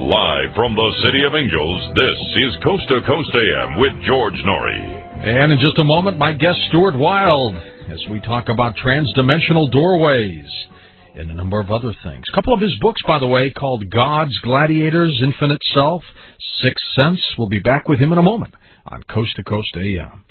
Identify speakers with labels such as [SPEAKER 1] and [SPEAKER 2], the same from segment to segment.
[SPEAKER 1] Live from the City of Angels, this is Coast to Coast AM with George Norrie.
[SPEAKER 2] And in just a moment, my guest, Stuart Wild, as we talk about transdimensional doorways and a number of other things. A couple of his books, by the way, called Gods, Gladiators, Infinite Self, Sixth Sense. We'll be back with him in a moment on Coast to Coast AM.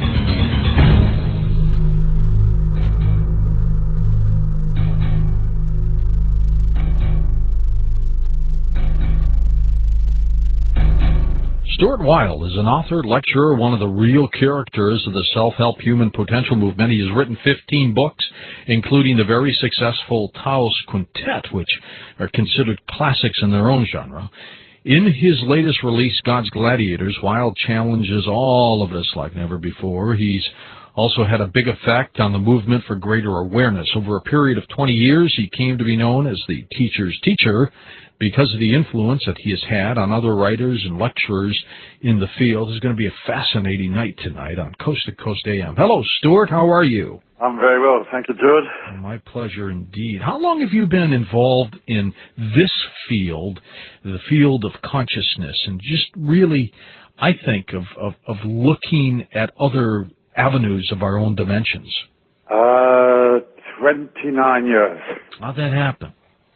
[SPEAKER 2] Stuart Wild is an author, lecturer, one of the real characters of the self-help human potential movement. He has written 15 books, including the very successful Taos Quintet, which are considered classics in their own genre. In his latest release, Gods, Gladiators, Wild challenges all of us like never before. He's also had a big effect on the movement for greater awareness. Over a period of 20 years, he came to be known as the teacher's teacher because of the influence that he has had on other writers and lecturers in the field. This is going to be a fascinating night tonight on Coast to Coast AM. Hello, Stuart. How are you?
[SPEAKER 3] I'm very well. Thank you, George.
[SPEAKER 2] My pleasure indeed. How long have you been involved in this field, the field of consciousness, and just really, I think, of looking at other avenues of our own dimensions?
[SPEAKER 3] 29 years.
[SPEAKER 2] How'd that happen?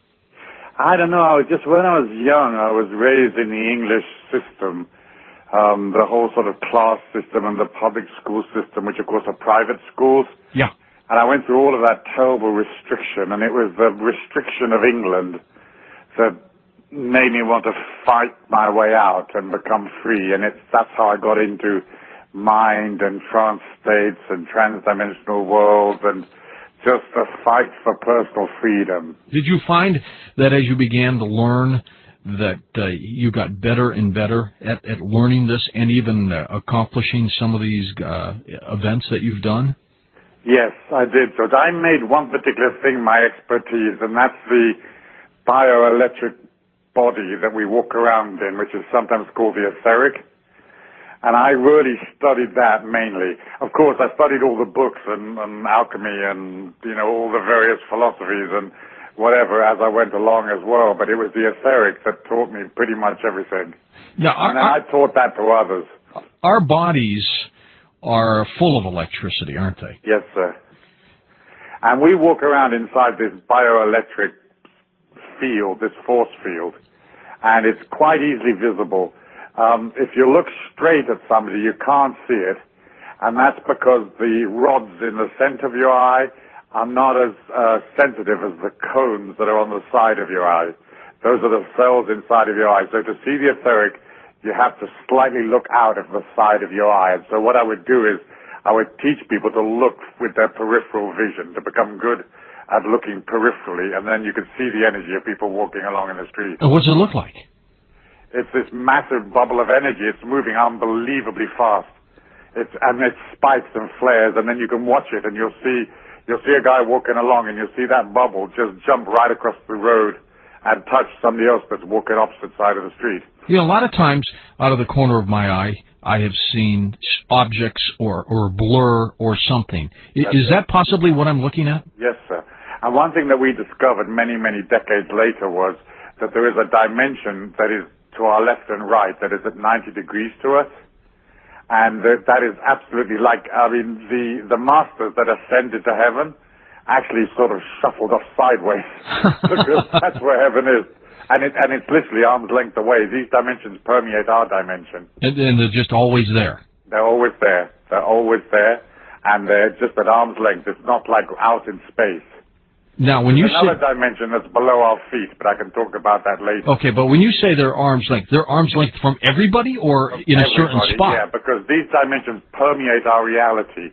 [SPEAKER 3] I don't know. When I was young, I was raised in the English system, the whole sort of class system and the public school system, which of course are private schools.
[SPEAKER 2] Yeah.
[SPEAKER 3] And I went through all of that terrible restriction, and it was the restriction of England that made me want to fight my way out and become free. And that's how I got into mind and trance states and transdimensional worlds and just a fight for personal freedom.
[SPEAKER 2] Did you find that as you began to learn that you got better and better at learning this and even accomplishing some of these events that you've done?
[SPEAKER 3] Yes, I did. So I made one particular thing my expertise, and that's the bioelectric body that we walk around in, which is sometimes called the etheric. And I really studied that mainly. Of course, I studied all the books and alchemy and, all the various philosophies and whatever as I went along as well. But it was the etheric that taught me pretty much everything.
[SPEAKER 2] Yeah,
[SPEAKER 3] and then I taught that to others.
[SPEAKER 2] Our bodies are full of electricity, aren't they?
[SPEAKER 3] Yes, sir. And we walk around inside this bioelectric field, this force field, and it's quite easily visible. If you look straight at somebody, you can't see it, and that's because the rods in the center of your eye are not as sensitive as the cones that are on the side of your eye. Those are the cells inside of your eye. So to see the etheric, you have to slightly look out of the side of your eye. And so what I would do is I would teach people to look with their peripheral vision, to become good at looking peripherally, and then you could see the energy of people walking along in the street.
[SPEAKER 2] And what does it look like?
[SPEAKER 3] It's this massive bubble of energy. It's moving unbelievably fast. And it spikes and flares, and then you can watch it, and you'll see a guy walking along, and you'll see that bubble just jump right across the road and touch somebody else that's walking opposite side of the street.
[SPEAKER 2] A lot of times, out of the corner of my eye, I have seen objects or blur or something. Is that possibly what I'm looking at?
[SPEAKER 3] Yes, sir. And one thing that we discovered many, many decades later was that there is a dimension that is to our left and right that is at 90 degrees to us. And that is absolutely the masters that ascended to heaven actually sort of shuffled off sideways because that's where heaven is. And it's literally arm's length away. These dimensions permeate our dimension.
[SPEAKER 2] And they're just always there.
[SPEAKER 3] They're always there. They're always there. And they're just at arm's length. It's not like out in space.
[SPEAKER 2] Now, when
[SPEAKER 3] There's another dimension that's below our feet, but I can talk about that later.
[SPEAKER 2] Okay, but when you say they're arm's length from everybody or
[SPEAKER 3] from
[SPEAKER 2] in a certain
[SPEAKER 3] everybody,
[SPEAKER 2] spot?
[SPEAKER 3] Yeah, because these dimensions permeate our reality.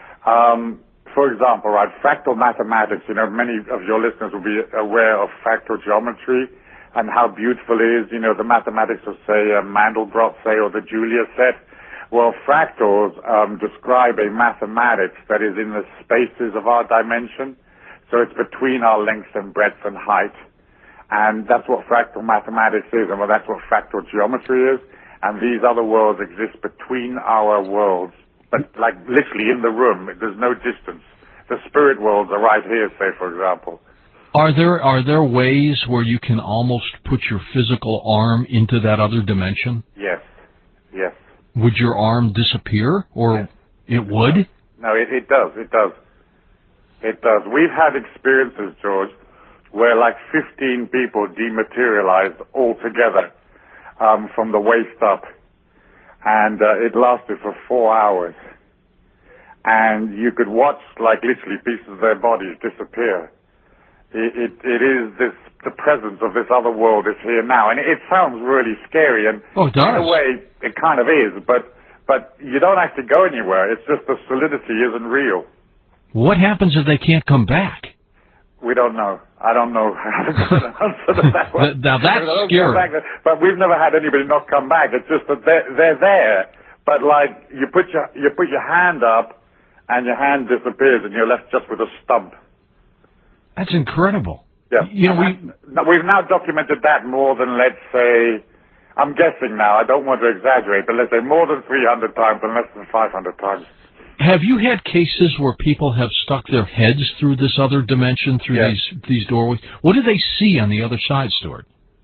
[SPEAKER 3] For example, right, fractal mathematics, many of your listeners will be aware of fractal geometry and how beautiful it is, the mathematics of, say, Mandelbrot, say, or the Julia set. Well, fractals describe a mathematics that is in the spaces of our dimension. So it's between our length and breadth and height. And that's what fractal mathematics is, and that's what fractal geometry is. And these other worlds exist between our worlds. But like literally in the room, there's no distance. The spirit worlds are right here, say, for example.
[SPEAKER 2] Are there ways where you can almost put your physical arm into that other dimension?
[SPEAKER 3] Yes. Yes.
[SPEAKER 2] Would your arm disappear, or
[SPEAKER 3] Yes.
[SPEAKER 2] it would?
[SPEAKER 3] No, it does. It does. It does. We've had experiences, George, where like 15 people dematerialized altogether from the waist up, and it lasted for 4 hours. And you could watch like literally pieces of their bodies disappear. It is the presence of this other world is here now, and it sounds really scary. And
[SPEAKER 2] Oh, it does.
[SPEAKER 3] in a way, it kind of is, but you don't actually go anywhere. It's just the solidity isn't real.
[SPEAKER 2] What happens if they can't come back?
[SPEAKER 3] We don't know. I don't know how to answer that one.
[SPEAKER 2] Now that's
[SPEAKER 3] They don't
[SPEAKER 2] scary.
[SPEAKER 3] come back, but we've never had anybody not come back. It's just that they're there, but like you put your hand up, and your hand disappears, and you're left just with a stump.
[SPEAKER 2] That's incredible.
[SPEAKER 3] Yeah.
[SPEAKER 2] You know,
[SPEAKER 3] We've now documented that more than, let's say, I'm guessing now, I don't want to exaggerate, but let's say more than 300 times and less than 500 times.
[SPEAKER 2] have you had cases where people have stuck their heads through this other dimension, through
[SPEAKER 3] Yes.
[SPEAKER 2] these doorways? What do they see on the other side, Stuart?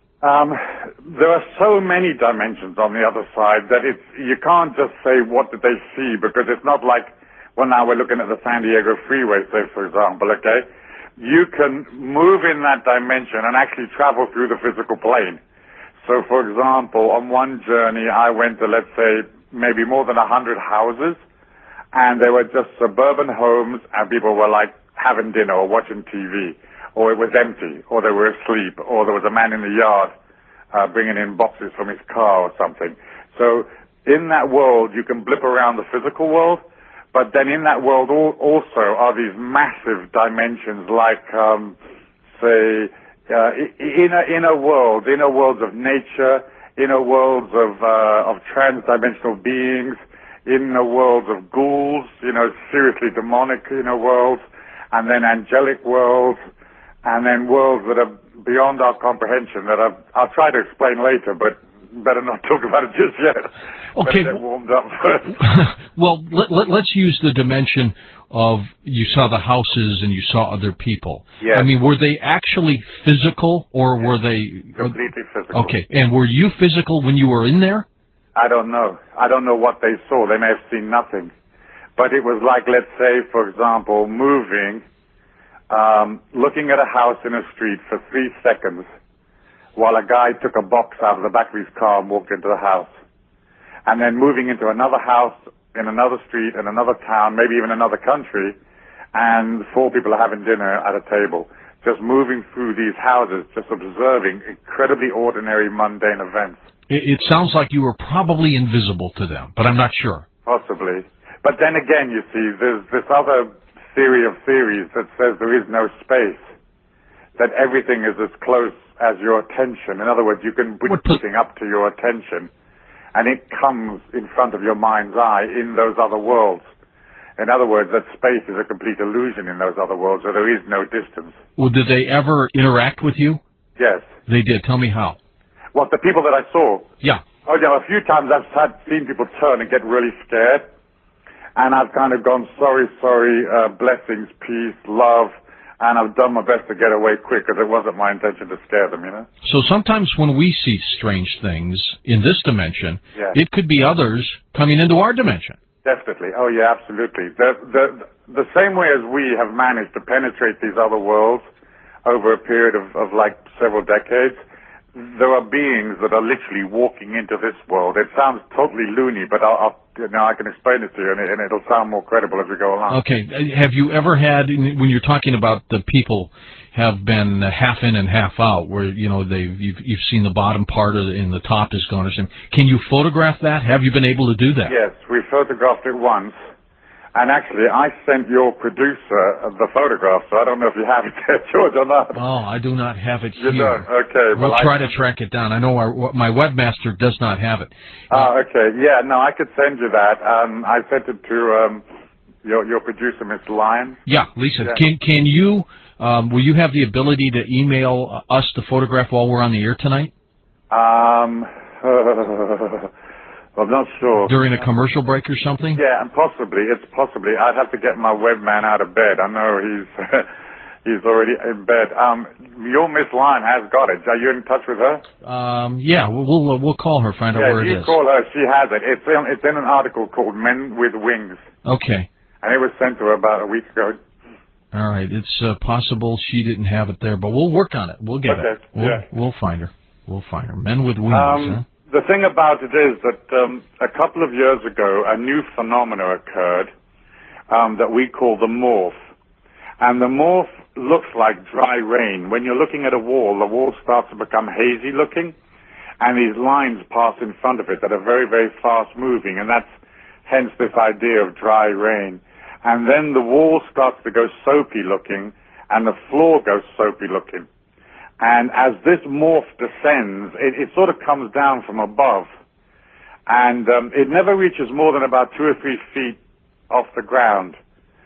[SPEAKER 3] There are so many dimensions on the other side that you can't just say what did they see, because it's not like, well, now we're looking at the San Diego freeway, say, for example, okay? You can move in that dimension and actually travel through the physical plane. So, for example, on one journey, I went to, let's say, maybe more than 100 houses, and they were just suburban homes, and people were like having dinner or watching TV, or it was empty, or they were asleep, or there was a man in the yard bringing in boxes from his car or something. So in that world, you can blip around the physical world, but then in that world also are these massive dimensions like, say, inner worlds of nature, inner worlds of trans-dimensional beings, inner worlds of ghouls, seriously demonic inner worlds, and then angelic worlds, and then worlds that are beyond our comprehension that I'll try to explain later, but better not talk about it just yet.
[SPEAKER 2] Okay.
[SPEAKER 3] Better get warmed up first.
[SPEAKER 2] Well, let's use the dimension of you saw the houses and you saw other people.
[SPEAKER 3] Yes.
[SPEAKER 2] I mean, were they actually physical, or were they...
[SPEAKER 3] Completely physical.
[SPEAKER 2] Okay, and were you physical when you were in there?
[SPEAKER 3] I don't know. I don't know what they saw. They may have seen nothing. But it was like, let's say, for example, moving, looking at a house in a street for 3 seconds while a guy took a box out of the back of his car and walked into the house. And then moving into another house in another street in another town, maybe even another country, and 4 people are having dinner at a table. Just moving through these houses, just observing incredibly ordinary, mundane events.
[SPEAKER 2] It sounds like you were probably invisible to them, but I'm not sure.
[SPEAKER 3] Possibly. But then again, you see, there's this other theory of theories that says there is no space, that everything is as close as your attention. In other words, you can put something up to your attention, and it comes in front of your mind's eye in those other worlds. In other words, that space is a complete illusion in those other worlds, so there is no distance.
[SPEAKER 2] Well, did they ever interact with you?
[SPEAKER 3] Yes.
[SPEAKER 2] They did. Tell me how.
[SPEAKER 3] What, the people that I saw?
[SPEAKER 2] Yeah.
[SPEAKER 3] Oh, yeah, a few times I've seen people turn and get really scared, and I've kind of gone, sorry, blessings, peace, love, and I've done my best to get away quick because it wasn't my intention to scare them,
[SPEAKER 2] So sometimes when we see strange things in this dimension,
[SPEAKER 3] Yeah.
[SPEAKER 2] it could be others coming into our dimension.
[SPEAKER 3] Definitely. Oh, yeah, absolutely. The same way as we have managed to penetrate these other worlds over a period of like several decades, there are beings that are literally walking into this world. It sounds totally loony, but I can explain it to you, and it'll sound more credible as we go along.
[SPEAKER 2] Okay. Have you ever had, when you're talking about the people have been half in and half out, where you've seen the bottom part and the top is gone or something? Can you photograph that? Have you been able to do that?
[SPEAKER 3] Yes, we photographed it once. And actually, I sent your producer the photograph, so I don't know if you have it there, George, or not.
[SPEAKER 2] Oh, I do not have it
[SPEAKER 3] You
[SPEAKER 2] here.
[SPEAKER 3] don't? Okay.
[SPEAKER 2] We'll try to track it down. I know my webmaster does not have it.
[SPEAKER 3] Okay. Yeah, no, I could send you that. I sent it to your producer, Miss Lyon.
[SPEAKER 2] Yeah, Lisa.
[SPEAKER 3] Yeah.
[SPEAKER 2] Can you, will you have the ability to email us the photograph while we're on the air tonight?
[SPEAKER 3] I'm not sure.
[SPEAKER 2] During a commercial break or something?
[SPEAKER 3] Yeah, and possibly. It's possibly. I'd have to get my webman out of bed. I know He's already in bed. Your Miss Lyon has got it. Are you in touch with her?
[SPEAKER 2] Yeah, we'll call her, find out where it is.
[SPEAKER 3] Yeah, you call her. She has it. It's in an article called Men with Wings.
[SPEAKER 2] Okay.
[SPEAKER 3] And it was sent to her about a week ago.
[SPEAKER 2] All right. It's possible she didn't have it there, but we'll work on it. We'll get it. We'll find her. We'll find her. Men with Wings, huh?
[SPEAKER 3] The thing about it is that a couple of years ago, a new phenomena occurred that we call the morph. And the morph looks like dry rain. When you're looking at a wall, the wall starts to become hazy looking, and these lines pass in front of it that are very, very fast moving, and that's hence this idea of dry rain. And then the wall starts to go soapy looking, and the floor goes soapy looking. And as this morph descends, it sort of comes down from above, and it never reaches more than about 2 or 3 feet off the ground.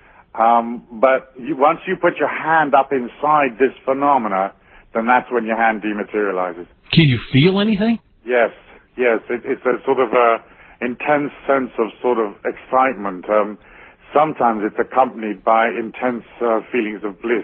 [SPEAKER 3] But once you put your hand up inside this phenomena, then that's when your hand dematerializes.
[SPEAKER 2] Can you feel anything?
[SPEAKER 3] Yes. It's a sort of intense sense of sort of excitement. Sometimes it's accompanied by intense feelings of bliss.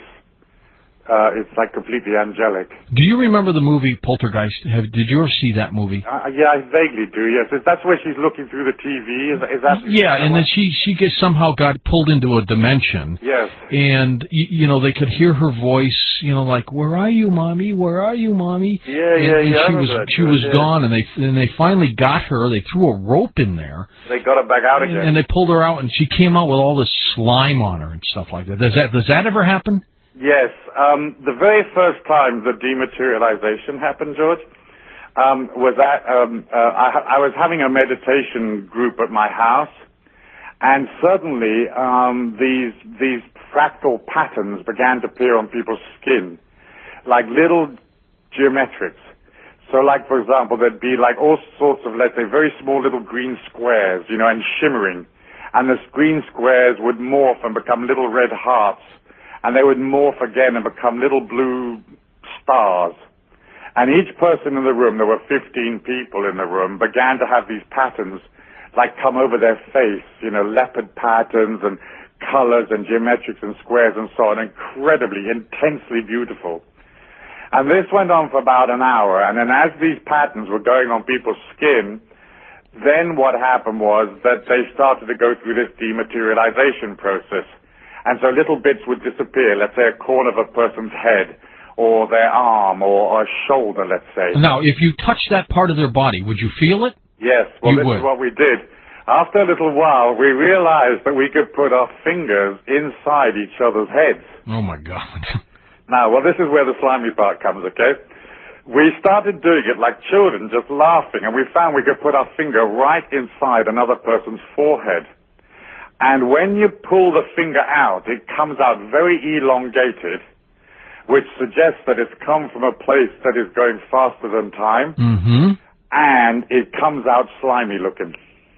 [SPEAKER 3] It's like completely angelic.
[SPEAKER 2] Do you remember the movie Poltergeist? Did you ever see that movie?
[SPEAKER 3] Yeah, I vaguely do, yes. That's where she's looking through the TV? Is that?
[SPEAKER 2] Yeah, and then she somehow got pulled into a dimension.
[SPEAKER 3] Yes.
[SPEAKER 2] And, they could hear her voice, like, where are you, Mommy? Where are you, Mommy?
[SPEAKER 3] Yeah.
[SPEAKER 2] She was gone, and they finally got her. They threw a rope in there.
[SPEAKER 3] They got her back out again.
[SPEAKER 2] And they pulled her out, and she came out with all this slime on her and stuff like that. Does that ever happen?
[SPEAKER 3] Yes. The very first time the dematerialization happened, George, was that I was having a meditation group at my house, and suddenly these fractal patterns began to appear on people's skin, like little geometrics. So, like, for example, there'd be like all sorts of, let's say, very small little green squares, and shimmering, and the green squares would morph and become little red hearts. And they would morph again and become little blue stars. And each person in the room, there were 15 people in the room, began to have these patterns like come over their face, leopard patterns and colors and geometrics and squares and so on, incredibly, intensely beautiful. And this went on for about an hour, and then as these patterns were going on people's skin, then what happened was that they started to go through this dematerialization process. And so little bits would disappear, let's say a corner of a person's head, or their arm, or a shoulder, let's say.
[SPEAKER 2] Now, if you touched that part of their body, would you feel it?
[SPEAKER 3] Yes, well, this is what we did. After a little while, we realized that we could put our fingers inside each other's heads.
[SPEAKER 2] Oh, my God.
[SPEAKER 3] Now, well, this is where the slimy part comes, okay? We started doing it like children, just laughing, and we found we could put our finger right inside another person's forehead. And when you pull the finger out, it comes out very elongated, which suggests that it's come from a place that is going faster than time, and it comes out slimy looking.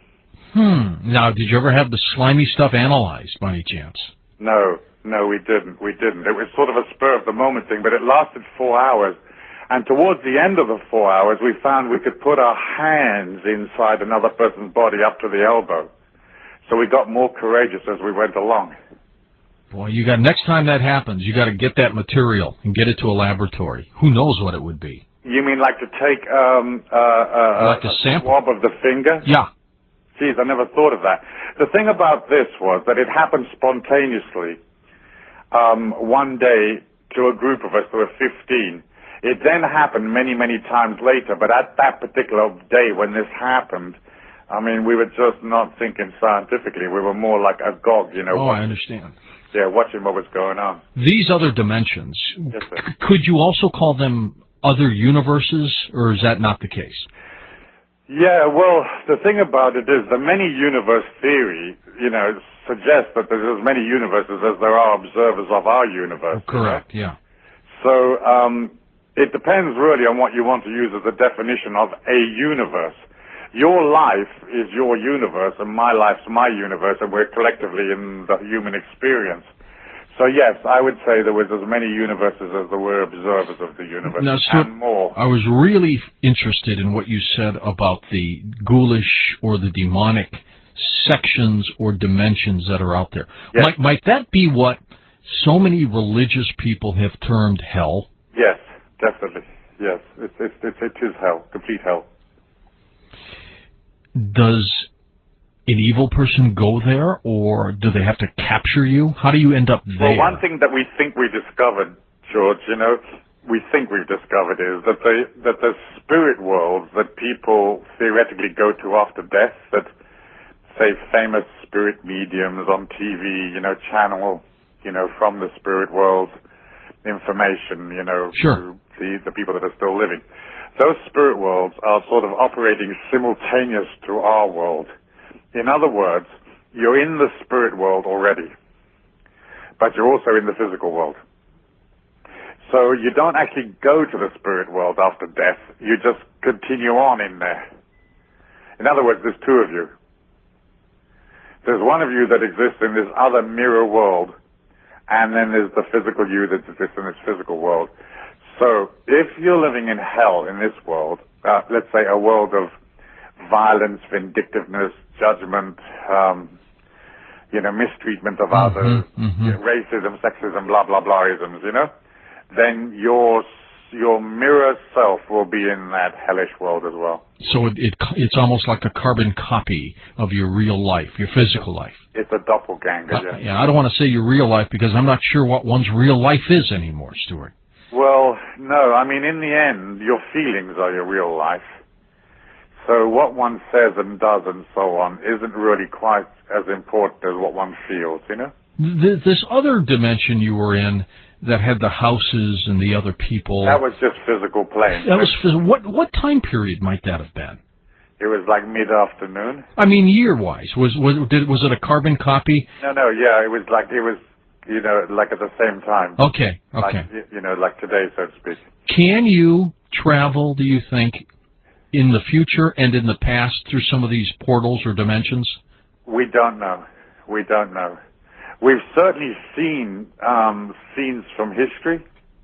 [SPEAKER 2] Now, did you ever have the slimy stuff analyzed by any chance?
[SPEAKER 3] No, we didn't. It was sort of a spur of the moment thing, but it lasted 4 hours. And towards the end of the 4 hours, we found we could put our hands inside another person's body up to the elbow. So we got more courageous as we went along.
[SPEAKER 2] Boy, next time that happens, you got to get that material and get it to a laboratory. Who knows what it would be?
[SPEAKER 3] You mean like to take
[SPEAKER 2] like a sample?
[SPEAKER 3] Swab of the finger?
[SPEAKER 2] Yeah.
[SPEAKER 3] Geez, I never thought of that. The thing about this was that it happened spontaneously one day to a group of us. There were 15. It then happened many, many times later, but at that particular day when this happened, I mean, we were just not thinking scientifically. We were more like agog,
[SPEAKER 2] Oh, I understand.
[SPEAKER 3] Yeah, watching what was going on.
[SPEAKER 2] These other dimensions,
[SPEAKER 3] yes, sir.
[SPEAKER 2] Could you also call them other universes, or is that not the case?
[SPEAKER 3] Yeah, well, the thing about it is the many universe theory, suggests that there's as many universes as there are observers of our universe.
[SPEAKER 2] Oh, correct, yeah.
[SPEAKER 3] So it depends really on what you want to use as a definition of a universe. Your life is your universe, and my life's my universe, and we're collectively in the human experience. So yes, I would say there was as many universes as there were observers of the universe,
[SPEAKER 2] now, Stuart,
[SPEAKER 3] and more.
[SPEAKER 2] I was really interested in what you said about the ghoulish or the demonic sections or dimensions that are out there.
[SPEAKER 3] Yes.
[SPEAKER 2] Might that be what so many religious people have termed hell.
[SPEAKER 3] Yes, definitely. Yes, it is hell, complete hell.
[SPEAKER 2] Does an evil person go there, or do they have to capture you? How do you end up there?
[SPEAKER 3] Well, one thing that we think we discovered, George, we think we've discovered is that the spirit worlds that people theoretically go to after death, that say famous spirit mediums on TV, channel, from the spirit world information,
[SPEAKER 2] Sure.
[SPEAKER 3] to the people that are still living. Those spirit worlds are sort of operating simultaneous to our world. In other words, you're in the spirit world already, but you're also in the physical world. So you don't actually go to the spirit world after death. You just continue on in there. In other words, there's two of you. There's one of you that exists in this other mirror world, and then there's the physical you that exists in this physical world. So if you're living in hell in this world, let's say a world of violence, vindictiveness, judgment, mistreatment of others, racism, sexism, blah, blah, blah-isms, then your mirror self will be in that hellish world as well.
[SPEAKER 2] So it's almost like a carbon copy of your real life, your physical life.
[SPEAKER 3] It's a doppelganger,
[SPEAKER 2] Yeah, I don't want to say your real life because I'm not sure what one's real life is anymore, Stuart.
[SPEAKER 3] Well, no, I mean, in the end, your feelings are your real life. So what one says and does and so on isn't really quite as important as what one feels,
[SPEAKER 2] This other dimension you were in that had the houses and the other people.
[SPEAKER 3] That was just physical planes.
[SPEAKER 2] That was what time period might that have been?
[SPEAKER 3] It was like mid-afternoon.
[SPEAKER 2] I mean, year-wise, was it a carbon copy?
[SPEAKER 3] No, yeah, it was like at the same time.
[SPEAKER 2] Okay.
[SPEAKER 3] Like today, so to speak. Can
[SPEAKER 2] you travel, do you think, in the future and in the past through some of these portals or dimensions?
[SPEAKER 3] We don't know. We've certainly seen scenes from history,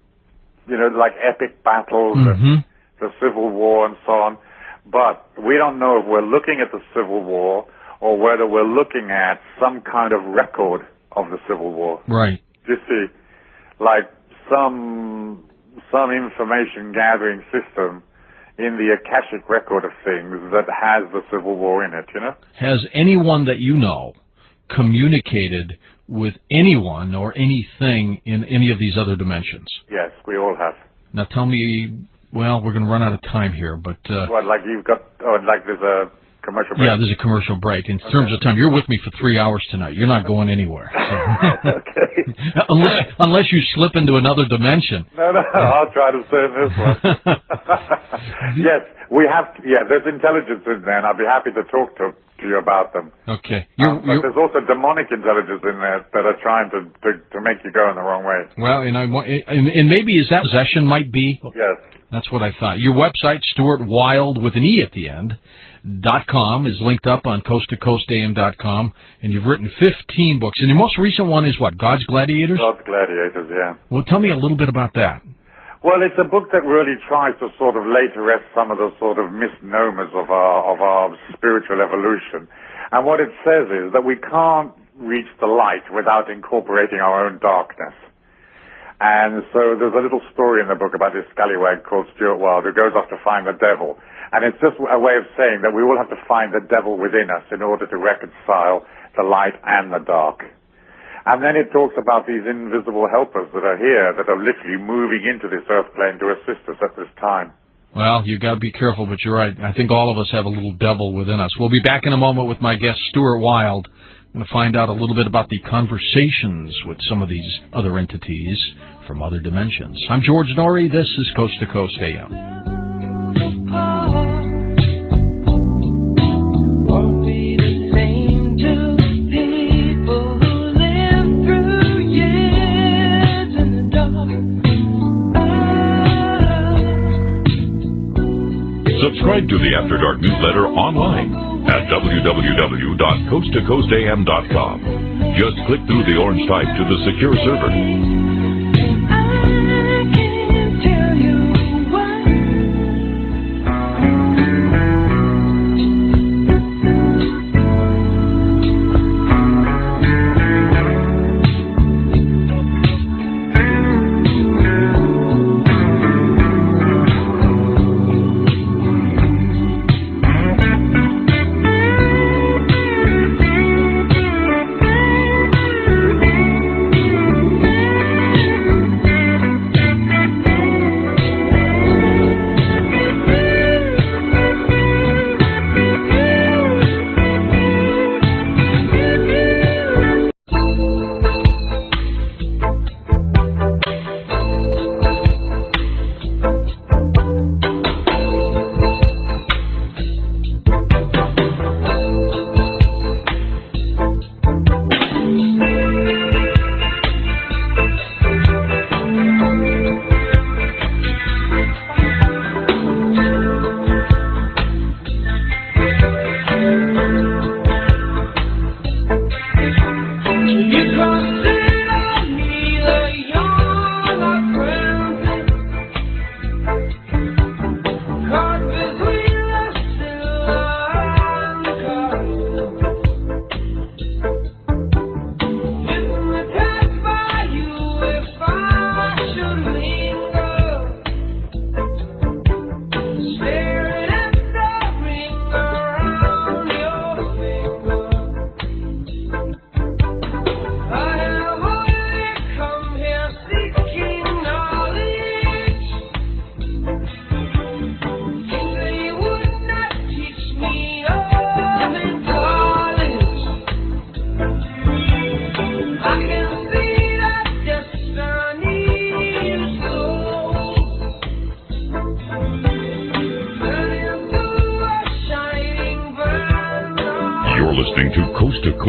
[SPEAKER 3] like epic battles, and the Civil War and so on. But we don't know if we're looking at the Civil War or whether we're looking at some kind of record of the Civil War.
[SPEAKER 2] Right.
[SPEAKER 3] You see, like some information gathering system in the Akashic record of things that has the Civil War in it, Has
[SPEAKER 2] anyone that you know communicated with anyone or anything in any of these other dimensions?
[SPEAKER 3] Yes, we all have.
[SPEAKER 2] Now tell me, well, we're going to run out of time here, but...
[SPEAKER 3] what, like you've got, like there's a commercial break?
[SPEAKER 2] Yeah, there's a commercial break. In terms of time, you're with me for 3 hours tonight. You're not going anywhere. So.
[SPEAKER 3] Okay.
[SPEAKER 2] unless you slip into another dimension.
[SPEAKER 3] No, I'll try to stay in this one. Yes, we have, there's intelligence in there, and I'll be happy to talk to you about them.
[SPEAKER 2] Okay.
[SPEAKER 3] But there's also demonic intelligence in there that are trying to make you go in the wrong way.
[SPEAKER 2] Well, and maybe is that possession might be?
[SPEAKER 3] Yes.
[SPEAKER 2] That's what I thought. Your website, Stuart Wild with an E at the end, .com, is linked up on coasttocoastam.com, and you've written 15 books. And your most recent one is what, God's Gladiators?
[SPEAKER 3] God's Gladiators, yeah.
[SPEAKER 2] Well, tell me a little bit about that.
[SPEAKER 3] Well, it's a book that really tries to sort of lay to rest some of the sort of misnomers of our spiritual evolution. And what it says is that we can't reach the light without incorporating our own darkness. And so there's a little story in the book about this scallywag called Stuart Wilde who goes off to find the devil. And it's just a way of saying that we all have to find the devil within us in order to reconcile the light and the dark. And then it talks about these invisible helpers that are here, that are literally moving into this earth plane to assist us at this time.
[SPEAKER 2] Well, you've got to be careful, but you're right. I think all of us have a little devil within us. We'll be back in a moment with my guest, Stuart Wilde. I'm going to find out a little bit about the conversations with some of these other entities from other dimensions. I'm George Norrie. This is Coast to Coast AM.
[SPEAKER 1] Subscribe to the After Dark newsletter online at www.coasttocoastam.com. Just click through the orange type to the secure server.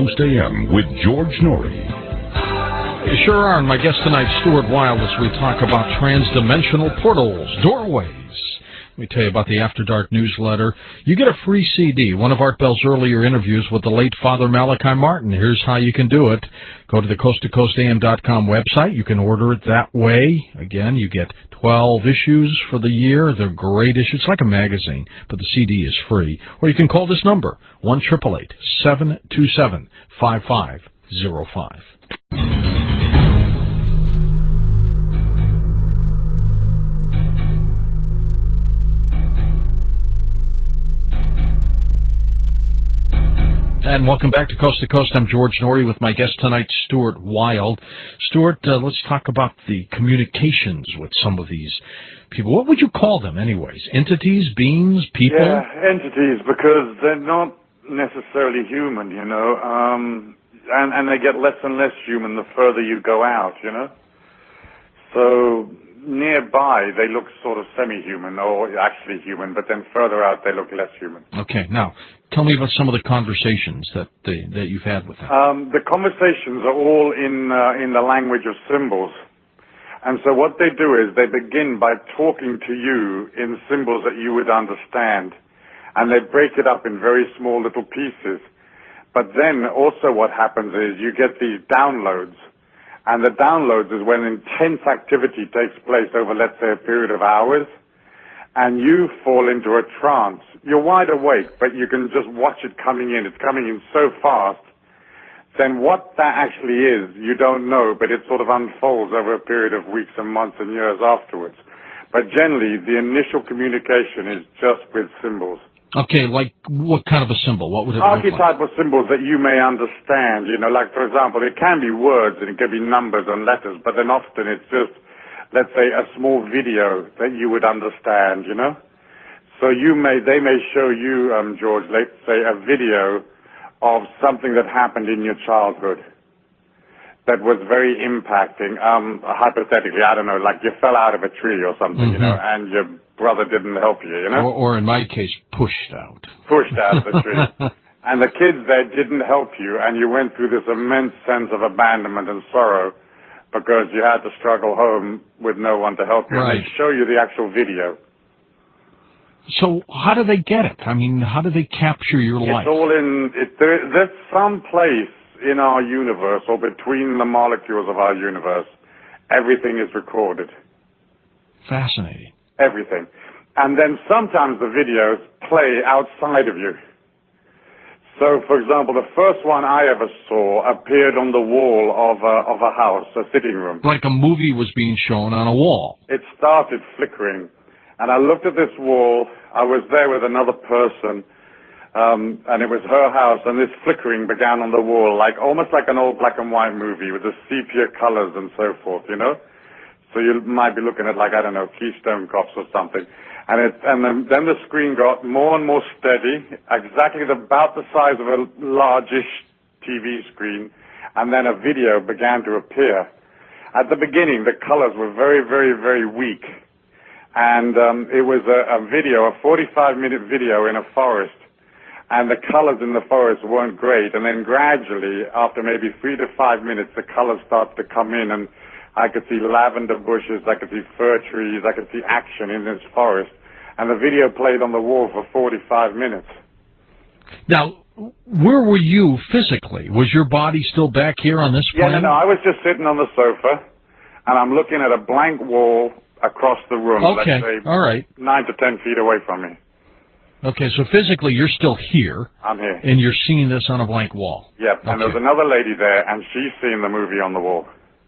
[SPEAKER 1] Coast AM with George Norrie.
[SPEAKER 2] You sure are. And my guest tonight, Stuart Wild, as we talk about transdimensional portals, doorways. Let me tell you about the After Dark newsletter. You get a free CD, one of Art Bell's earlier interviews with the late Father Malachi Martin. Here's how you can do it. Go to the coasttocoastam.com website. You can order it that way. Again, you get 12 issues for the year. They're great issues. It's like a magazine, but the CD is free. Or you can call this number, 1-888-727-5505. And welcome back to Coast. I'm George Norrie with my guest tonight, Stuart Wild. Stuart, let's talk about the communications with some of these people. What would you call them anyways? Entities, beings, people?
[SPEAKER 3] Yeah, entities, because they're not necessarily human, you know, and they get less and less human the further you go out, you know. So nearby, they look sort of semi-human, or actually human, but then further out, they look less human.
[SPEAKER 2] Okay, now, tell me about some of the conversations that you've had with them.
[SPEAKER 3] The conversations are all in the language of symbols. And so what they do is they begin by talking to you in symbols that you would understand. And they break it up in very small little pieces. But then also what happens is you get these downloads. And the downloads is when intense activity takes place over, let's say, a period of hours, and you fall into a trance. You're wide awake, but you can just watch it coming in. It's coming in so fast. Then what that actually is, you don't know, but it sort of unfolds over a period of weeks and months and years afterwards. But generally, the initial communication is just with symbols.
[SPEAKER 2] Okay, like what kind of a symbol? What would it look like?
[SPEAKER 3] Archetypal symbols that you may understand, you know, like, for example, it can be words and it can be numbers and letters, but then often it's just, let's say, a small video that you would understand, you know? So they may show you, George, let's say, a video of something that happened in your childhood that was very impacting. Hypothetically, I don't know, like you fell out of a tree or something, you know, and your brother didn't help you, you know?
[SPEAKER 2] Or in my case, pushed out.
[SPEAKER 3] Pushed out of the tree. And the kids there didn't help you, and you went through this immense sense of abandonment and sorrow because you had to struggle home with no one to help you.
[SPEAKER 2] Right.
[SPEAKER 3] And they show you the actual video.
[SPEAKER 2] So how do they get it? I mean, how do they capture your life?
[SPEAKER 3] It's all there's some place in our universe, or between the molecules of our universe, everything is recorded.
[SPEAKER 2] Fascinating.
[SPEAKER 3] Everything. And then sometimes the videos play outside of you. So, for example, the first one I ever saw appeared on the wall of a house, a sitting room.
[SPEAKER 2] Like a movie was being shown on a wall.
[SPEAKER 3] It started flickering. And I looked at this wall. I was there with another person, and it was her house, and this flickering began on the wall, like almost like an old black and white movie with the sepia colors and so forth, you know? So you might be looking at, like, I don't know, Keystone Cops or something. And then the screen got more and more steady, exactly about the size of a largish TV screen, and then a video began to appear. At the beginning, the colors were very, very, very weak. And it was a video, a 45-minute video in a forest. And the colors in the forest weren't great. And then gradually, after maybe 3 to 5 minutes, the colors started to come in, and I could see lavender bushes, I could see fir trees, I could see action in this forest. And the video played on the wall for 45 minutes.
[SPEAKER 2] Now, where were you physically? Was your body still back here on this planet?
[SPEAKER 3] Yeah, no, I was just sitting on the sofa, and I'm looking at a blank wall across the room.
[SPEAKER 2] Okay,
[SPEAKER 3] let's say
[SPEAKER 2] all right.
[SPEAKER 3] 9 to 10 feet away from me.
[SPEAKER 2] Okay, so physically you're still here.
[SPEAKER 3] I'm here.
[SPEAKER 2] And you're seeing this on a blank wall.
[SPEAKER 3] Yep, and there's another lady there, and she's seeing the movie on the wall.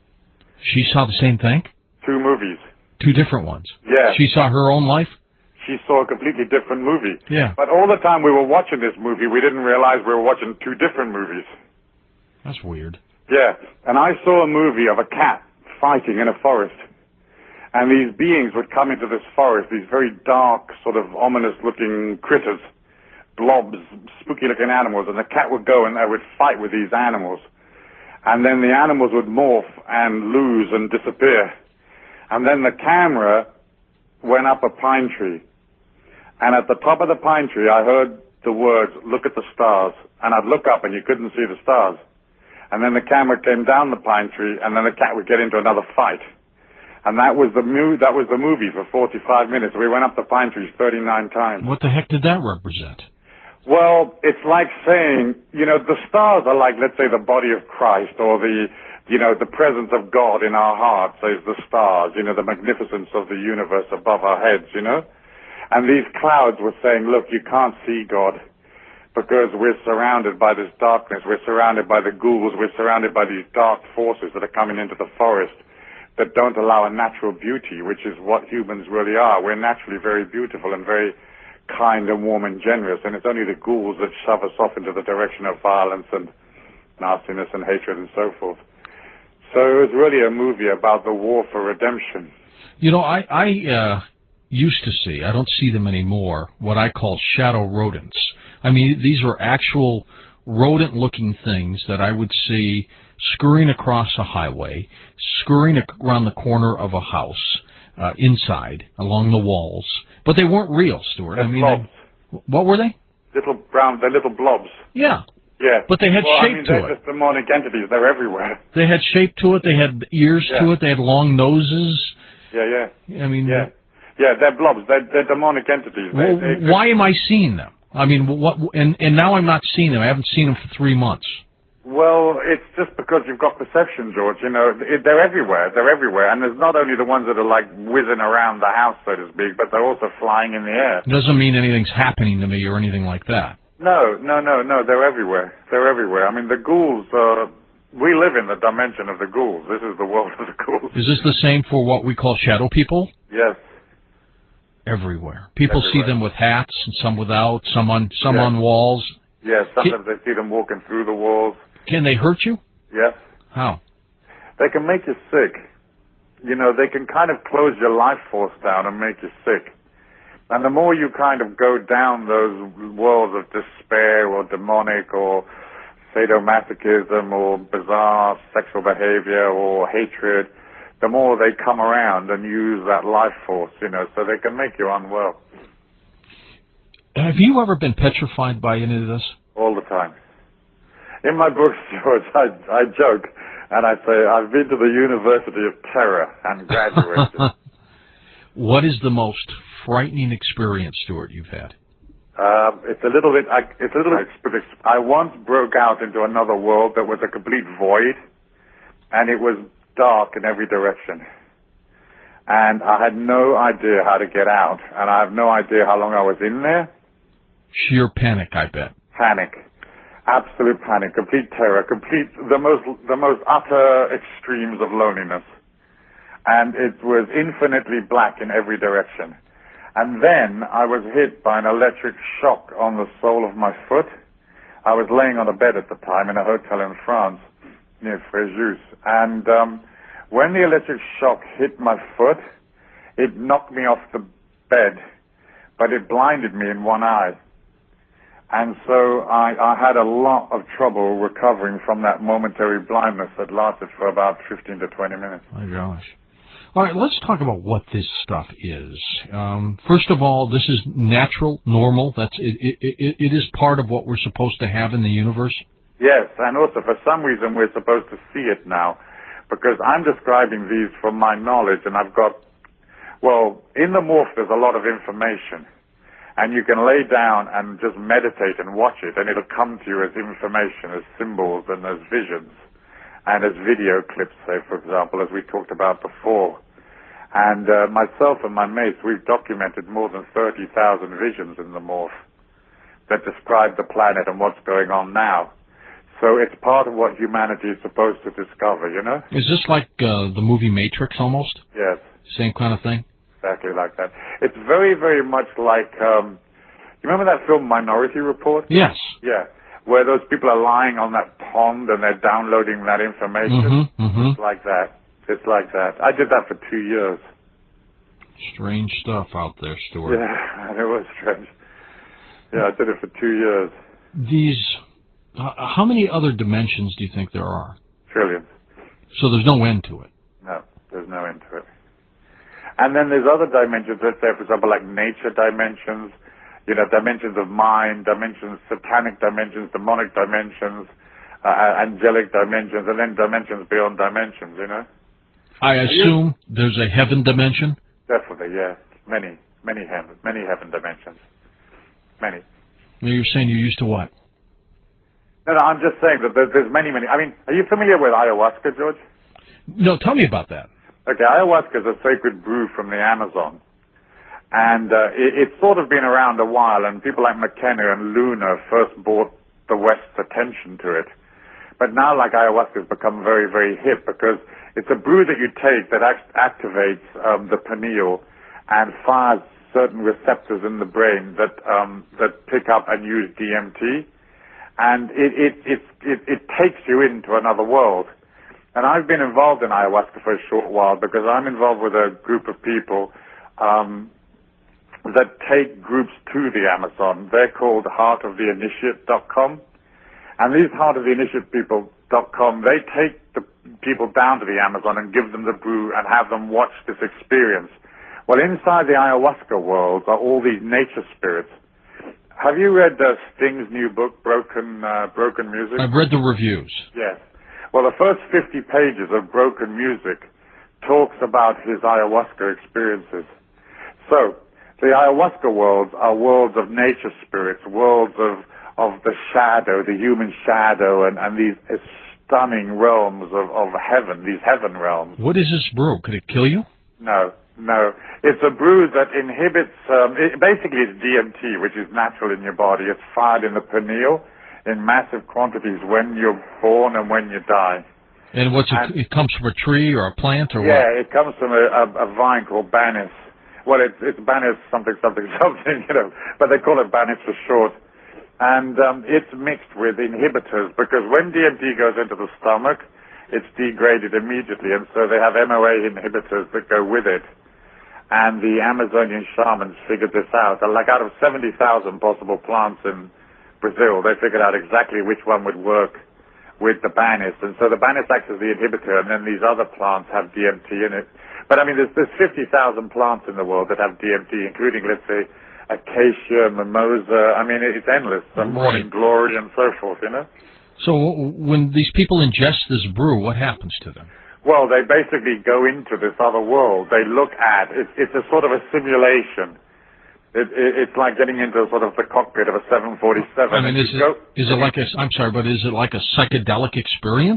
[SPEAKER 2] She saw the same thing?
[SPEAKER 3] 2 movies.
[SPEAKER 2] 2 different ones?
[SPEAKER 3] Yeah.
[SPEAKER 2] She saw her own life?
[SPEAKER 3] She saw a completely different movie.
[SPEAKER 2] Yeah.
[SPEAKER 3] But all the time we were watching this movie, we didn't realize we were watching 2 different movies.
[SPEAKER 2] That's weird.
[SPEAKER 3] Yeah, and I saw a movie of a cat fighting in a forest. And these beings would come into this forest, these very dark, sort of ominous-looking critters, blobs, spooky-looking animals, and the cat would go and they would fight with these animals. And then the animals would morph and lose and disappear. And then the camera went up a pine tree. And at the top of the pine tree, I heard the words, "Look at the stars," and I'd look up and you couldn't see the stars. And then the camera came down the pine tree, and then the cat would get into another fight. And that was the movie for 45 minutes. We went up the pine trees 39 times.
[SPEAKER 2] What the heck did that represent?
[SPEAKER 3] Well, it's like saying, the stars are like, let's say, the body of Christ, or the presence of God in our hearts is the stars, the magnificence of the universe above our heads, And these clouds were saying, look, you can't see God because we're surrounded by this darkness. We're surrounded by the ghouls. We're surrounded by these dark forces that are coming into the forest that don't allow a natural beauty, which is what humans really are. We're naturally very beautiful and very kind and warm and generous, and it's only the ghouls that shove us off into the direction of violence and nastiness and hatred and so forth. So it was really a movie about the war for redemption.
[SPEAKER 2] I used to see, I don't see them anymore, what I call shadow rodents. I mean, these are actual rodent-looking things that I would see scurrying across a highway, scurrying around the corner of a house, inside, along the walls. But they weren't real, Stuart.
[SPEAKER 3] They're blobs.
[SPEAKER 2] What were they?
[SPEAKER 3] They're little blobs.
[SPEAKER 2] Yeah.
[SPEAKER 3] Yeah.
[SPEAKER 2] But they had shape to
[SPEAKER 3] they're
[SPEAKER 2] it.
[SPEAKER 3] Just demonic entities. They're everywhere.
[SPEAKER 2] They had shape to it. They had ears to it. They had long noses.
[SPEAKER 3] Yeah.
[SPEAKER 2] I mean...
[SPEAKER 3] Yeah, they're blobs. They're demonic entities.
[SPEAKER 2] Why am I seeing them? I mean, what? And now I'm not seeing them. I haven't seen them for 3 months.
[SPEAKER 3] Well, it's just because you've got perception, George. They're everywhere. They're everywhere. And there's not only the ones that are like whizzing around the house, so to speak, but they're also flying in the air.
[SPEAKER 2] It doesn't mean anything's happening to me or anything like that.
[SPEAKER 3] No. They're everywhere. They're everywhere. I mean, the ghouls, we live in the dimension of the ghouls. This is the world of the ghouls.
[SPEAKER 2] Is this the same for what we call shadow people?
[SPEAKER 3] Yes.
[SPEAKER 2] Everywhere. People see them with hats, and some without, some on walls.
[SPEAKER 3] Yes, sometimes they see them walking through the walls.
[SPEAKER 2] Can they hurt you?
[SPEAKER 3] Yes.
[SPEAKER 2] How?
[SPEAKER 3] They can make you sick. They can kind of close your life force down and make you sick. And the more you kind of go down those worlds of despair or demonic or sadomasochism or bizarre sexual behavior or hatred, the more they come around and use that life force, so they can make you unwell.
[SPEAKER 2] Have you ever been petrified by any of this?
[SPEAKER 3] All the time. In my books, George, I joke and I say I've been to the University of Terror and graduated.
[SPEAKER 2] What is the most frightening experience, Stuart, you've had?
[SPEAKER 3] It's a little bit. I once broke out into another world that was a complete void, and it was dark in every direction. And I had no idea how to get out, and I have no idea how long I was in there.
[SPEAKER 2] Sheer panic, I bet.
[SPEAKER 3] Panic. Absolute panic, complete terror, the most utter extremes of loneliness. And it was infinitely black in every direction. And then I was hit by an electric shock on the sole of my foot. I was laying on a bed at the time in a hotel in France, near Fréjus. And when the electric shock hit my foot, it knocked me off the bed, but it blinded me in one eye. And so I had a lot of trouble recovering from that momentary blindness that lasted for about 15 to 20 minutes.
[SPEAKER 2] My gosh. All right, let's talk about what this stuff is. First of all, this is natural, normal. It is part of what we're supposed to have in the universe.
[SPEAKER 3] Yes, and also for some reason we're supposed to see it now, because I'm describing these from my knowledge, and I've got, in the morph there's a lot of information. And you can lay down and just meditate and watch it, and it'll come to you as information, as symbols and as visions, and as video clips, say, for example, as we talked about before. And myself and my mates, we've documented more than 30,000 visions in the morph that describe the planet and what's going on now. So it's part of what humanity is supposed to discover,
[SPEAKER 2] Is this like the movie Matrix almost?
[SPEAKER 3] Yes.
[SPEAKER 2] Same kind of thing?
[SPEAKER 3] Exactly like that. It's very, very much like, you remember that film Minority Report?
[SPEAKER 2] Yes.
[SPEAKER 3] Yeah, where those people are lying on that pond and they're downloading that information. It's like that. It's like that. I did that for 2 years.
[SPEAKER 2] Strange stuff out there, Stuart.
[SPEAKER 3] Yeah, it was strange. Yeah, I did it for 2 years.
[SPEAKER 2] How many other dimensions do you think there are?
[SPEAKER 3] Trillions.
[SPEAKER 2] So there's no end to it?
[SPEAKER 3] No, there's no end to it. And then there's other dimensions, let's say, for example, like nature dimensions. dimensions of mind, dimensions, satanic dimensions, demonic dimensions, angelic dimensions, and then dimensions beyond dimensions,
[SPEAKER 2] I assume there's a heaven dimension?
[SPEAKER 3] Definitely, yeah. Many heaven dimensions. Many.
[SPEAKER 2] You're saying you're used to what?
[SPEAKER 3] No, I'm just saying that there's many. I mean, are you familiar with ayahuasca, George?
[SPEAKER 2] No, tell me about that.
[SPEAKER 3] Okay, ayahuasca is a sacred brew from the Amazon. And it's sort of been around a while, and people like McKenna and Luna first brought the West's attention to it. But now, like, ayahuasca has become very, very hip because it's a brew that you take that activates the pineal and fires certain receptors in the brain that pick up and use DMT. And it takes you into another world. And I've been involved in ayahuasca for a short while because I'm involved with a group of people that take groups to the Amazon. They're called heartoftheinitiate.com. And these heartoftheinitiate.com, they take the people down to the Amazon and give them the brew and have them watch this experience. Well, inside the ayahuasca world are all these nature spirits. Have you read Sting's new book, Broken Music?
[SPEAKER 2] I've read the reviews.
[SPEAKER 3] Yes. Well, the first 50 pages of Broken Music talks about his ayahuasca experiences. So, the ayahuasca worlds are worlds of nature spirits, worlds of the shadow, the human shadow, and these stunning realms of heaven, these heaven realms.
[SPEAKER 2] What is this brew? Could it kill you?
[SPEAKER 3] No. It's a brew that inhibits, basically it's DMT, which is natural in your body. It's fired in the pineal in massive quantities when you're born and when you die.
[SPEAKER 2] And it comes from a tree or a plant or what?
[SPEAKER 3] Yeah, it comes from a vine called Banis. Well, it's Banis something, but they call it Banis for short. And it's mixed with inhibitors because when DMT goes into the stomach, it's degraded immediately, and so they have MOA inhibitors that go with it. And the Amazonian shamans figured this out. Like out of 70,000 possible plants in Brazil, they figured out exactly which one would work with the Banis. And so the Banis acts as the inhibitor, and then these other plants have DMT in it. But I mean, there's 50,000 plants in the world that have DMT, including, let's say, acacia, mimosa. I mean, it's endless. Morning glory and so forth,
[SPEAKER 2] So when these people ingest this brew, what happens to them?
[SPEAKER 3] Well, they basically go into this other world. They look at it's a sort of a simulation. It's like getting into sort of the cockpit of a 747.
[SPEAKER 2] I mean, is it like I'm sorry, but is it like a psychedelic experience?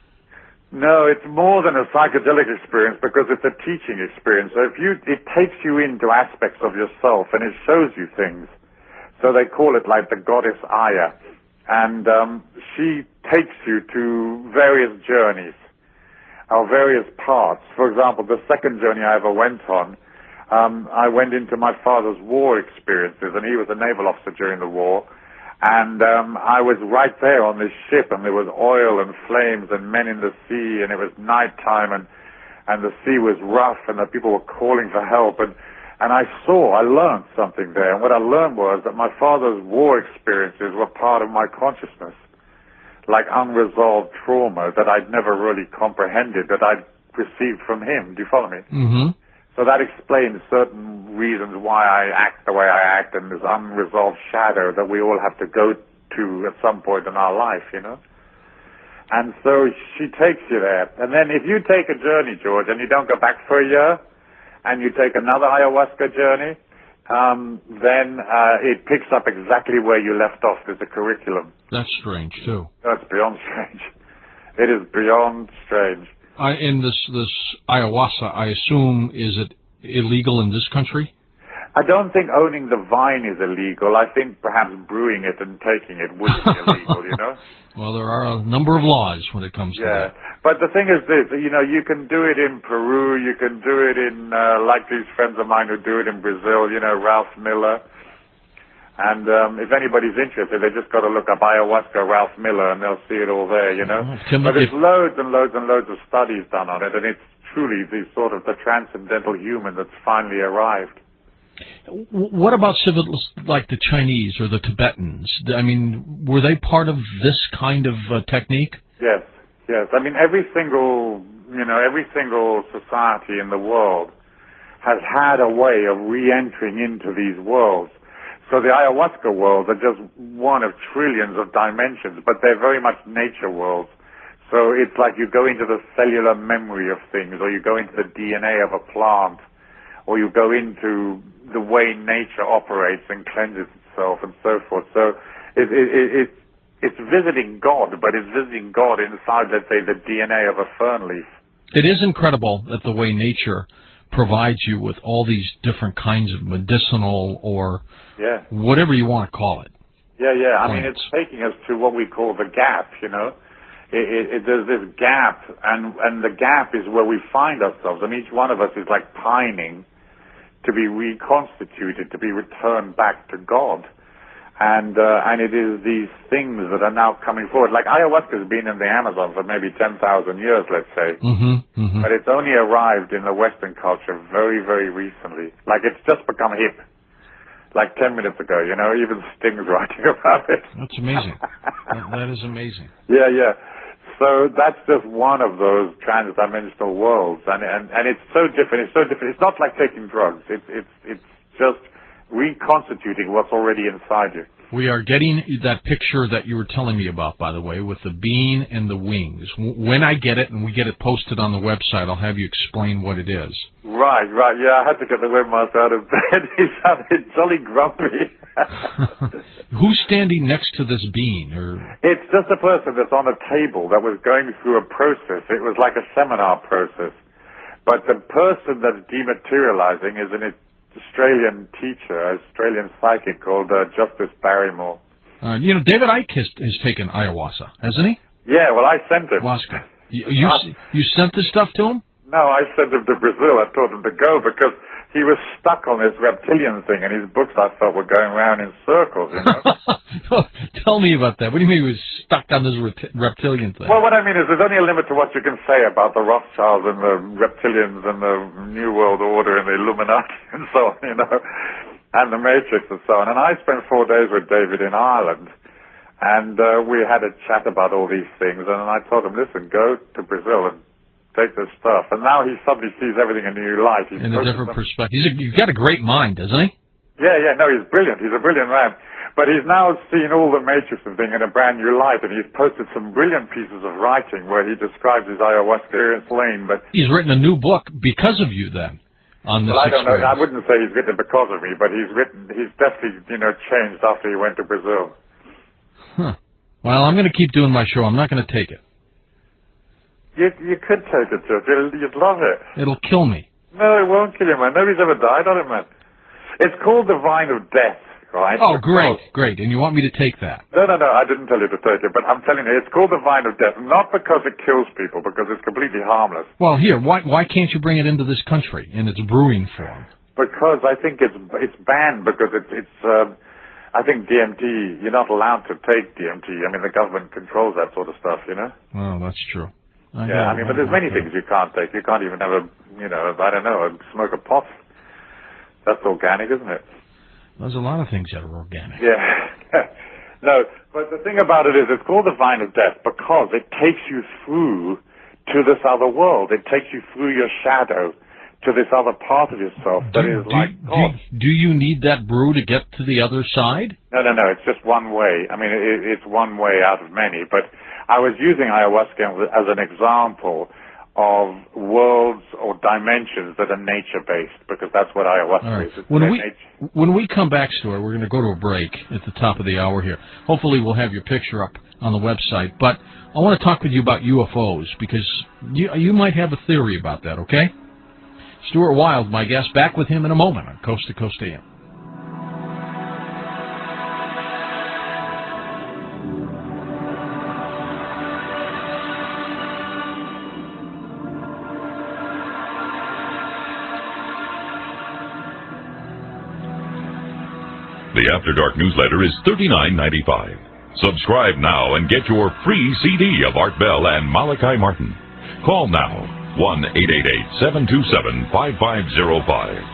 [SPEAKER 3] No, it's more than a psychedelic experience because it's a teaching experience. So it takes you into aspects of yourself and it shows you things. So they call it like the goddess Aya. And she takes you to various journeys, or various parts. For example, the second journey I ever went on, I went into my father's war experiences, and he was a naval officer during the war. And I was right there on this ship, and there was oil and flames and men in the sea, and it was nighttime, and the sea was rough, and the people were calling for help. And I learned something there. And what I learned was that my father's war experiences were part of my consciousness, like unresolved trauma that I'd never really comprehended, that I'd received from him. Do you follow me?
[SPEAKER 2] Mm-hmm.
[SPEAKER 3] So that explains certain reasons why I act the way I act, and this unresolved shadow that we all have to go to at some point in our life, And so she takes you there. And then if you take a journey, George, and you don't go back for a year, and you take another ayahuasca journey, then it picks up exactly where you left off. There's a curriculum.
[SPEAKER 2] That's strange, too.
[SPEAKER 3] That's beyond strange. It is beyond strange.
[SPEAKER 2] In this ayahuasca, I assume, is it illegal in this country?
[SPEAKER 3] I don't think owning the vine is illegal. I think perhaps brewing it and taking it would be illegal,
[SPEAKER 2] Well, there are a number of laws when it comes to that.
[SPEAKER 3] But the thing is this, you can do it in Peru, you can do it in, like these friends of mine who do it in Brazil, Ralph Miller. And if anybody's interested, they just got to look up ayahuasca Ralph Miller and they'll see it all there, But there's loads and loads and loads of studies done on it, and it's truly the transcendental human that's finally arrived.
[SPEAKER 2] What about civilians like the Chinese or the Tibetans? I mean, were they part of this kind of technique?
[SPEAKER 3] Yes. I mean, every single society in the world has had a way of re-entering into these worlds. So the ayahuasca worlds are just one of trillions of dimensions, but they're very much nature worlds. So it's like you go into the cellular memory of things, or you go into the DNA of a plant, or you go into the way nature operates and cleanses itself and so forth. So it's visiting God, but it's visiting God inside, let's say, the DNA of a fern leaf.
[SPEAKER 2] It is incredible that the way nature provides you with all these different kinds of medicinal or whatever you want to call it.
[SPEAKER 3] Yeah. I mean, it's taking us to what we call the gap, you know. There's this gap, and the gap is where we find ourselves, and each one of us is like pining to be reconstituted, to be returned back to God. And it is these things that are now coming forward. Like ayahuasca has been in the Amazon for maybe 10,000 years, let's say. But it's only arrived in the Western culture very, very recently. Like it's just become hip. Like 10 minutes ago, you know, even Sting's writing about it.
[SPEAKER 2] That's amazing. That is amazing.
[SPEAKER 3] Yeah. So that's just one of those transdimensional worlds. And it's so different. It's so different. It's not like taking drugs. It's just reconstituting what's already inside you.
[SPEAKER 2] We are getting that picture that you were telling me about, by the way, with the bean and the wings. When I get it and we get it posted on the website, I'll have you explain what it is.
[SPEAKER 3] Right. Yeah, I had to get the webmaster out of bed. He sounded jolly grumpy.
[SPEAKER 2] Who's standing next to this bean?
[SPEAKER 3] It's just a person that's on a table that was going through a process. It was like a seminar process. But the person that's dematerializing is an Australian teacher, Australian psychic called Justice Barrymore.
[SPEAKER 2] You know, David Icke has taken ayahuasca, hasn't he?
[SPEAKER 3] Yeah, well, I sent him.
[SPEAKER 2] Ayahuasca. You sent this stuff to him?
[SPEAKER 3] No, I sent him to Brazil. I told him to go because he was stuck on this reptilian thing, and his books, I thought, were going around in circles, you know?
[SPEAKER 2] Tell me about that. What do you mean he was stuck on this reptilian thing?
[SPEAKER 3] Well, what I mean is there's only a limit to what you can say about the Rothschilds and the reptilians and the New World Order and the Illuminati and so on, you know, and the Matrix and so on. And I spent 4 days with David in Ireland, and we had a chat about all these things, and I told him, listen, go to Brazil and take this stuff. And now he suddenly sees everything in a new light.
[SPEAKER 2] In a different perspective. He's got a great mind, doesn't he?
[SPEAKER 3] Yeah, no, he's brilliant. He's a brilliant man. But he's now seen all the Matrix and thing in a brand new light, and he's posted some brilliant pieces of writing where he describes his ayahuasca experience plain. But
[SPEAKER 2] he's written a new book because of you, then, on this
[SPEAKER 3] I don't know.
[SPEAKER 2] experience.
[SPEAKER 3] I wouldn't say he's written it because of me, but he's definitely, you know, changed after he went to Brazil.
[SPEAKER 2] Huh. Well, I'm going to keep doing my show. I'm not going to take it.
[SPEAKER 3] You could take it, George. You'd love it.
[SPEAKER 2] It'll kill me.
[SPEAKER 3] No, it won't kill you, man. Nobody's ever died on it, man. It's called the Vine of Death, right?
[SPEAKER 2] Oh, great. And you want me to take that?
[SPEAKER 3] No, I didn't tell you to take it, but I'm telling you, it's called the Vine of Death, not because it kills people, because it's completely harmless.
[SPEAKER 2] Well, here, why can't you bring it into this country in its brewing form?
[SPEAKER 3] Because I think it's banned because I think DMT, you're not allowed to take DMT. I mean, the government controls that sort of stuff, you know?
[SPEAKER 2] Oh, that's true.
[SPEAKER 3] But there's many things you can't take. You can't even have smoke a pot. That's organic, isn't it?
[SPEAKER 2] There's a lot of things that are organic.
[SPEAKER 3] Yeah. No, but the thing about it is it's called the Vine of Death because it takes you through to this other world. It takes you through your shadow to this other part of yourself that is like God.
[SPEAKER 2] Do you need that brew to get to the other side?
[SPEAKER 3] No. It's just one way. I mean, it's one way out of many. But I was using ayahuasca as an example of worlds or dimensions that are nature-based, because that's what ayahuasca is. It's
[SPEAKER 2] when we come back, Stuart, we're going to go to a break at the top of the hour here. Hopefully we'll have your picture up on the website. But I want to talk with you about UFOs, because you might have a theory about that, okay? Stuart Wild, my guest. Back with him in a moment on Coast to Coast AM.
[SPEAKER 1] The After Dark newsletter is $39.95. Subscribe now and get your free CD of Art Bell and Malachi Martin. Call now, 1-888-727-5505.